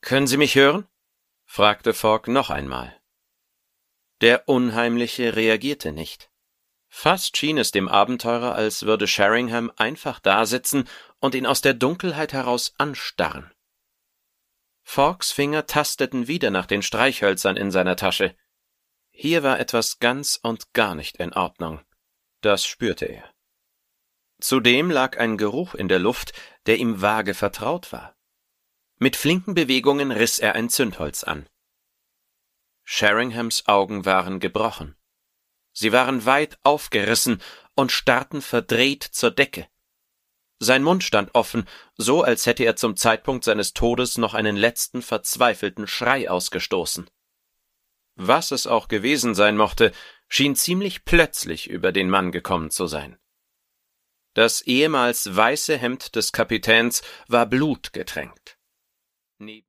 »Können Sie mich hören?« fragte Fogg noch einmal. Der Unheimliche reagierte nicht. Fast schien es dem Abenteurer, als würde Sheringham einfach dasitzen und ihn aus der Dunkelheit heraus anstarren. Foggs Finger tasteten wieder nach den Streichhölzern in seiner Tasche. Hier war etwas ganz und gar nicht in Ordnung. Das spürte er. Zudem lag ein Geruch in der Luft, der ihm vage vertraut war. Mit flinken Bewegungen riss er ein Zündholz an. Sheringhams Augen waren gebrochen. Sie waren weit aufgerissen und starrten verdreht zur Decke. Sein Mund stand offen, so als hätte er zum Zeitpunkt seines Todes noch einen letzten verzweifelten Schrei ausgestoßen. Was es auch gewesen sein mochte, schien ziemlich plötzlich über den Mann gekommen zu sein. Das ehemals weiße Hemd des Kapitäns war blutgetränkt.